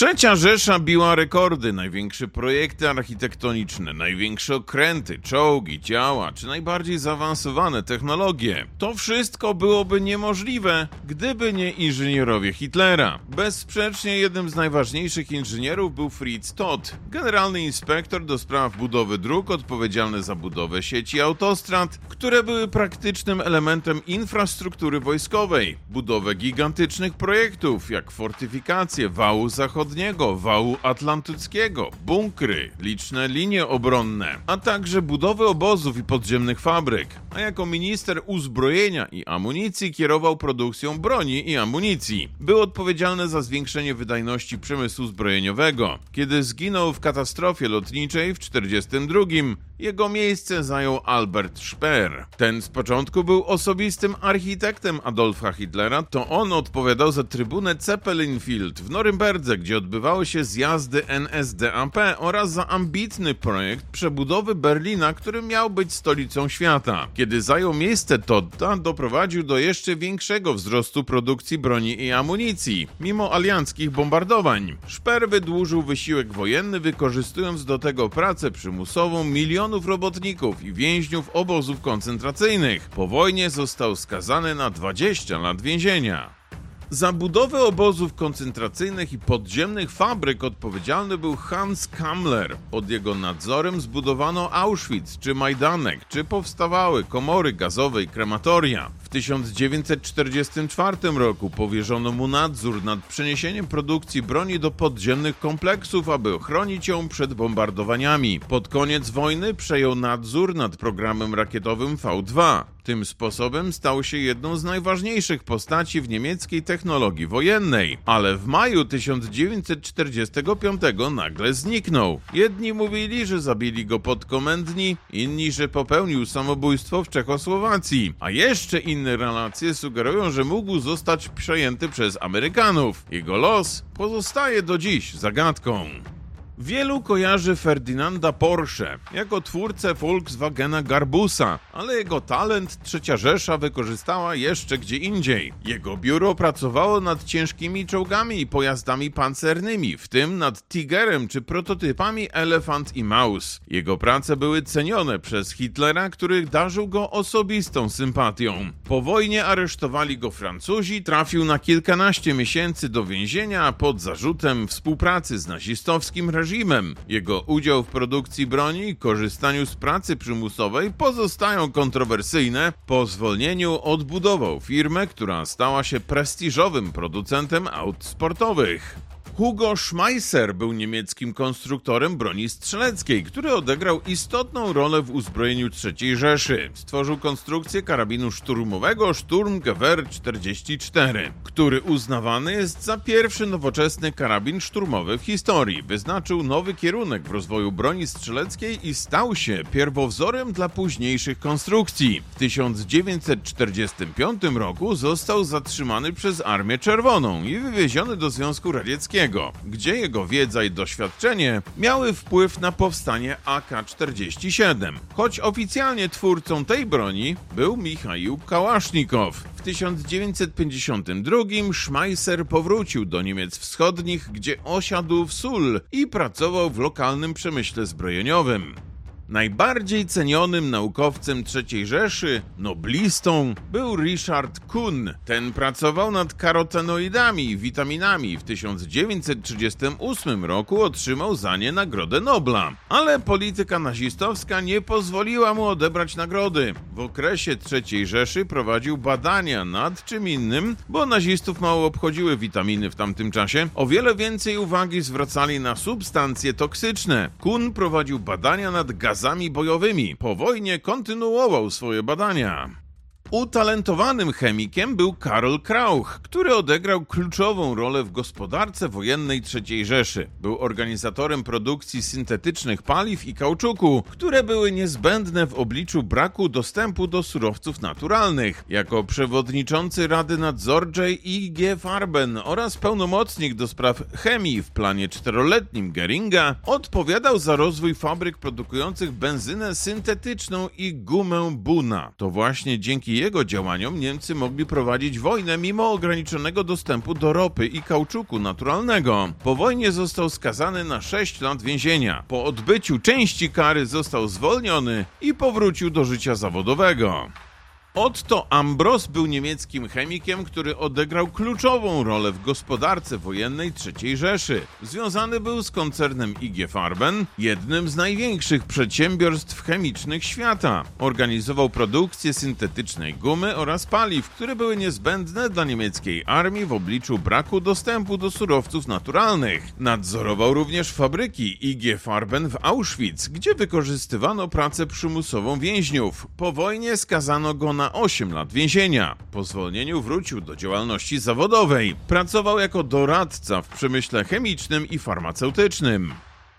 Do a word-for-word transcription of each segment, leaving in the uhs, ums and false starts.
Trzecia Rzesza biła rekordy, największe projekty architektoniczne, największe okręty, czołgi, działa czy najbardziej zaawansowane technologie. To wszystko byłoby niemożliwe, gdyby nie inżynierowie Hitlera. Bezsprzecznie jednym z najważniejszych inżynierów był Fritz Todt, generalny inspektor do spraw budowy dróg odpowiedzialny za budowę sieci autostrad, które były praktycznym elementem infrastruktury wojskowej, budowę gigantycznych projektów jak fortyfikacje wału zachodniego, wału atlantyckiego, bunkry, liczne linie obronne, a także budowy obozów i podziemnych fabryk. A jako minister uzbrojenia i amunicji kierował produkcją broni i amunicji. Był odpowiedzialny za zwiększenie wydajności przemysłu zbrojeniowego. Kiedy zginął w katastrofie lotniczej w tysiąc dziewięćset czterdziestym drugim, jego miejsce zajął Albert Speer. Ten z początku był osobistym architektem Adolfa Hitlera, to on odpowiadał za trybunę Zeppelinfield w Norymberdze, gdzie odbywały się zjazdy N S D A P oraz za ambitny projekt przebudowy Berlina, który miał być stolicą świata. Kiedy zajął miejsce Todda, doprowadził do jeszcze większego wzrostu produkcji broni i amunicji, mimo alianckich bombardowań. Speer wydłużył wysiłek wojenny, wykorzystując do tego pracę przymusową milionów robotników i więźniów obozów koncentracyjnych. Po wojnie został skazany na dwadzieścia lat więzienia. Za budowę obozów koncentracyjnych i podziemnych fabryk odpowiedzialny był Hans Kammler. Pod jego nadzorem zbudowano Auschwitz czy Majdanek, czy powstawały komory gazowe i krematoria. W tysiąc dziewięćset czterdziestym czwartym roku powierzono mu nadzór nad przeniesieniem produkcji broni do podziemnych kompleksów, aby ochronić ją przed bombardowaniami. Pod koniec wojny przejął nadzór nad programem rakietowym V dwa. Tym sposobem stał się jedną z najważniejszych postaci w niemieckiej technologii wojennej, ale w maju tysiąc dziewięćset czterdziestego piątego nagle zniknął. Jedni mówili, że zabili go podkomendni, inni, że popełnił samobójstwo w Czechosłowacji, a jeszcze inne relacje sugerują, że mógł zostać przejęty przez Amerykanów. Jego los pozostaje do dziś zagadką. Wielu kojarzy Ferdynanda Porsche jako twórcę Volkswagena Garbusa, ale jego talent Trzecia Rzesza wykorzystała jeszcze gdzie indziej. Jego biuro pracowało nad ciężkimi czołgami i pojazdami pancernymi, w tym nad Tigerem czy prototypami Elefant i Maus. Jego prace były cenione przez Hitlera, który darzył go osobistą sympatią. Po wojnie aresztowali go Francuzi, trafił na kilkanaście miesięcy do więzienia pod zarzutem współpracy z nazistowskim reżimem. Jego udział w produkcji broni i korzystaniu z pracy przymusowej pozostają kontrowersyjne. Po zwolnieniu odbudował firmę, która stała się prestiżowym producentem aut sportowych. Hugo Schmeisser był niemieckim konstruktorem broni strzeleckiej, który odegrał istotną rolę w uzbrojeniu trzeciej Rzeszy. Stworzył konstrukcję karabinu szturmowego Sturmgewehr czterdzieści cztery, który uznawany jest za pierwszy nowoczesny karabin szturmowy w historii. Wyznaczył nowy kierunek w rozwoju broni strzeleckiej i stał się pierwowzorem dla późniejszych konstrukcji. W tysiąc dziewięćset czterdziestym piątym roku został zatrzymany przez Armię Czerwoną i wywieziony do Związku Radzieckiego, gdzie jego wiedza i doświadczenie miały wpływ na powstanie A K czterdzieści siedem. Choć oficjalnie twórcą tej broni był Michaił Kałasznikow. W tysiąc dziewięćset pięćdziesiątym drugim Schmeisser powrócił do Niemiec Wschodnich, gdzie osiadł w Suhl i pracował w lokalnym przemyśle zbrojeniowym. Najbardziej cenionym naukowcem trzeciej Rzeszy, noblistą, był Richard Kuhn. Ten pracował nad karotenoidami i witaminami. W tysiąc dziewięćset trzydziestym ósmym roku otrzymał za nie Nagrodę Nobla. Ale polityka nazistowska nie pozwoliła mu odebrać nagrody. W okresie trzeciej Rzeszy prowadził badania nad czym innym, bo nazistów mało obchodziły witaminy w tamtym czasie. O wiele więcej uwagi zwracali na substancje toksyczne. Kuhn prowadził badania nad gazami bojowymi. Po wojnie kontynuował swoje badania. Utalentowanym chemikiem był Karl Krauch, który odegrał kluczową rolę w gospodarce wojennej trzeciej Rzeszy. Był organizatorem produkcji syntetycznych paliw i kauczuku, które były niezbędne w obliczu braku dostępu do surowców naturalnych. Jako przewodniczący Rady Nadzorczej I G Farben oraz pełnomocnik do spraw chemii w planie czteroletnim Geringa odpowiadał za rozwój fabryk produkujących benzynę syntetyczną i gumę Buna. To właśnie dzięki jego działaniom Niemcy mogli prowadzić wojnę mimo ograniczonego dostępu do ropy i kauczuku naturalnego. Po wojnie został skazany na sześć lat więzienia. Po odbyciu części kary został zwolniony i powrócił do życia zawodowego. Otto Ambros był niemieckim chemikiem, który odegrał kluczową rolę w gospodarce wojennej trzeciej Rzeszy. Związany był z koncernem I G Farben, jednym z największych przedsiębiorstw chemicznych świata. Organizował produkcję syntetycznej gumy oraz paliw, które były niezbędne dla niemieckiej armii w obliczu braku dostępu do surowców naturalnych. Nadzorował również fabryki I G Farben w Auschwitz, gdzie wykorzystywano pracę przymusową więźniów. Po wojnie skazano go na na osiem lat więzienia. Po zwolnieniu wrócił do działalności zawodowej. Pracował jako doradca w przemyśle chemicznym i farmaceutycznym.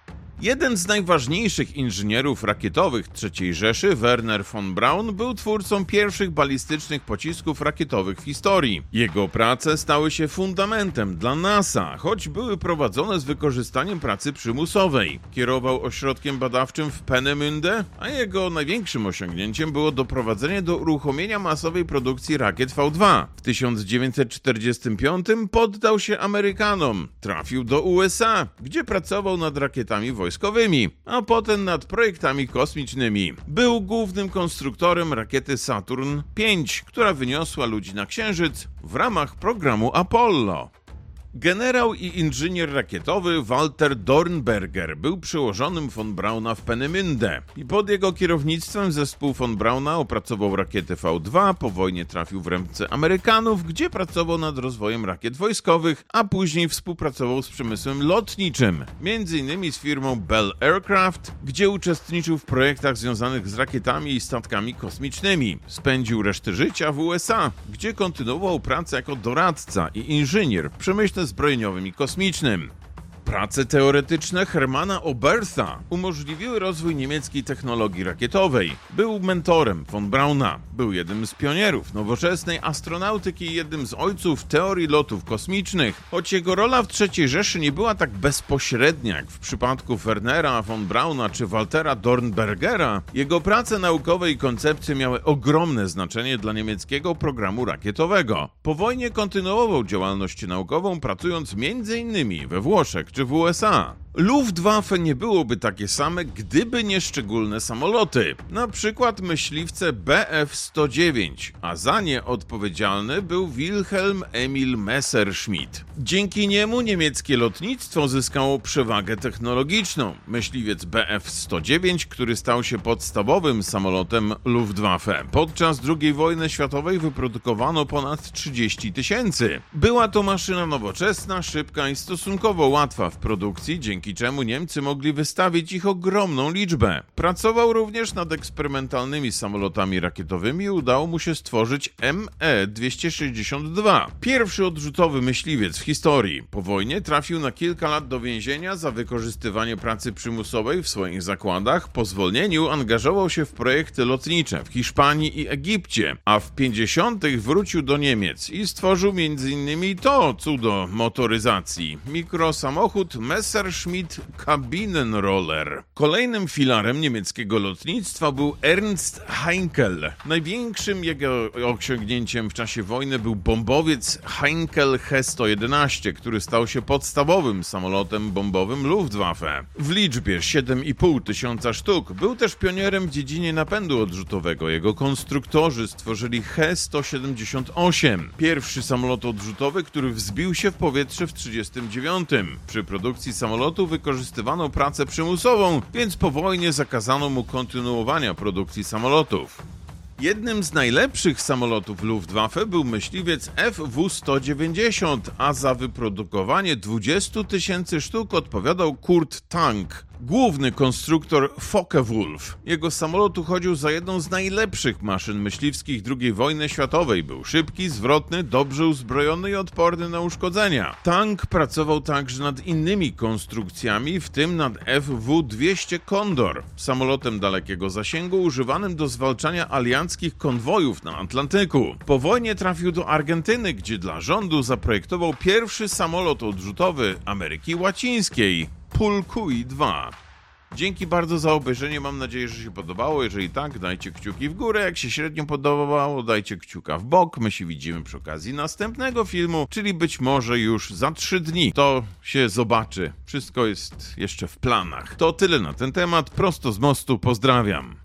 Jeden z najważniejszych inżynierów rakietowych trzeciej Rzeszy, Werner von Braun, był twórcą pierwszych balistycznych pocisków rakietowych w historii. Jego prace stały się fundamentem dla NASA, choć były prowadzone z wykorzystaniem pracy przymusowej. Kierował ośrodkiem badawczym w Peenemünde, a jego największym osiągnięciem było doprowadzenie do uruchomienia masowej produkcji rakiet V dwa. W tysiąc dziewięćset czterdziestym piątym poddał się Amerykanom. Trafił do U S A, gdzie pracował nad rakietami wojskowymi. wojskowymi, a potem nad projektami kosmicznymi. Był głównym konstruktorem rakiety Saturn pięć, która wyniosła ludzi na Księżyc w ramach programu Apollo. Generał i inżynier rakietowy Walter Dornberger był przełożonym von Brauna w Peenemünde i pod jego kierownictwem zespół von Brauna opracował rakietę V dwa, po wojnie trafił w ręce Amerykanów, gdzie pracował nad rozwojem rakiet wojskowych, a później współpracował z przemysłem lotniczym, między innymi z firmą Bell Aircraft, gdzie uczestniczył w projektach związanych z rakietami i statkami kosmicznymi. Spędził resztę życia w U S A, gdzie kontynuował pracę jako doradca i inżynier w przemyśle zbrojeniowym i kosmicznym. Prace teoretyczne Hermana Obertha umożliwiły rozwój niemieckiej technologii rakietowej. Był mentorem von Brauna, był jednym z pionierów nowoczesnej astronautyki i jednym z ojców teorii lotów kosmicznych. Choć jego rola w trzeciej Rzeszy nie była tak bezpośrednia jak w przypadku Wernera von Brauna czy Waltera Dornbergera, jego prace naukowe i koncepcje miały ogromne znaczenie dla niemieckiego programu rakietowego. Po wojnie kontynuował działalność naukową, pracując między innymi we Włoszech czy w U S A. Luftwaffe nie byłoby takie same, gdyby nie szczególne samoloty, na przykład myśliwce B F sto dziewięć, a za nie odpowiedzialny był Wilhelm Emil Messerschmitt. Dzięki niemu niemieckie lotnictwo zyskało przewagę technologiczną. Myśliwiec B F sto dziewięć, który stał się podstawowym samolotem Luftwaffe. Podczas drugiej wojny światowej wyprodukowano ponad trzydzieści tysięcy. Była to maszyna nowoczesna, szybka i stosunkowo łatwa w produkcji, dzięki dzięki czemu Niemcy mogli wystawić ich ogromną liczbę. Pracował również nad eksperymentalnymi samolotami rakietowymi i udało mu się stworzyć M E dwieście sześćdziesiąt dwa. Pierwszy odrzutowy myśliwiec w historii. Po wojnie trafił na kilka lat do więzienia za wykorzystywanie pracy przymusowej w swoich zakładach. Po zwolnieniu angażował się w projekty lotnicze w Hiszpanii i Egipcie, a w pięćdziesiątych wrócił do Niemiec i stworzył między innymi to cudo motoryzacji. Mikrosamochód Messerschmitt Kabinenroller. Kolejnym filarem niemieckiego lotnictwa był Ernst Heinkel. Największym jego osiągnięciem w czasie wojny był bombowiec Heinkel He sto jedenaście, który stał się podstawowym samolotem bombowym Luftwaffe. W liczbie siedem i pół tysiąca sztuk był też pionierem w dziedzinie napędu odrzutowego. Jego konstruktorzy stworzyli He sto siedemdziesiąt osiem, pierwszy samolot odrzutowy, który wzbił się w powietrze w tysiąc dziewięćset trzydziestym dziewiątym. Przy produkcji samolotu wykorzystywano pracę przymusową, więc po wojnie zakazano mu kontynuowania produkcji samolotów. Jednym z najlepszych samolotów Luftwaffe był myśliwiec F W sto dziewięćdziesiąt, a za wyprodukowanie dwudziestu tysięcy sztuk odpowiadał Kurt Tank, główny konstruktor Focke-Wulf. Jego samolot uchodził za jedną z najlepszych maszyn myśliwskich drugiej wojny światowej. Był szybki, zwrotny, dobrze uzbrojony i odporny na uszkodzenia. Tank pracował także nad innymi konstrukcjami, w tym nad F W dwieście Condor, samolotem dalekiego zasięgu używanym do zwalczania alianckich konwojów na Atlantyku. Po wojnie trafił do Argentyny, gdzie dla rządu zaprojektował pierwszy samolot odrzutowy Ameryki Łacińskiej, Pulkui dwa. Dzięki bardzo za obejrzenie, mam nadzieję, że się podobało. Jeżeli tak, dajcie kciuki w górę. Jak się średnio podobało, dajcie kciuka w bok. My się widzimy przy okazji następnego filmu, czyli być może już za trzy dni. To się zobaczy. Wszystko jest jeszcze w planach. To tyle na ten temat. Prosto z mostu. Pozdrawiam.